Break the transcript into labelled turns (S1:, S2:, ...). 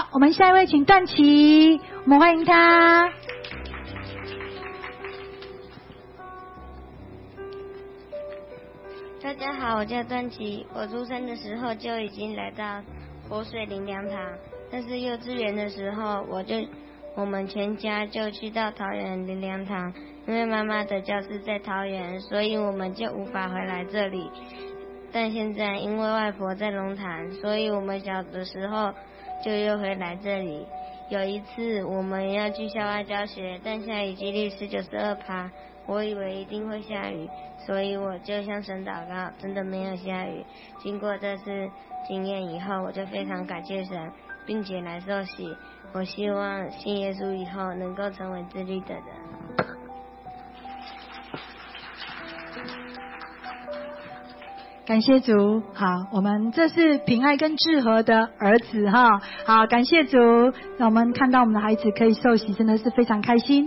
S1: 好，我们下一位请段琪，我们欢迎他。
S2: 大家好，我叫段琪。我出生的时候就已经来到活水灵粮堂，但是幼稚园的时候，我们全家就去到桃园灵粮堂，因为妈妈的教室在桃园，所以我们就无法回来这里。但现在因为外婆在龙潭，所以我们小的时候就又回来这里。有一次我们要去校外教学，但下雨几率是92%，我以为一定会下雨，所以我就向神祷告，真的没有下雨。经过这次经验以后，我就非常感谢神，并且来受洗。我希望信耶稣以后能够成为自律的人。
S1: 感谢主。好，我们这是平爱跟志和的儿子哈。好，感谢主，让我们看到我们的孩子可以受洗，真的是非常开心。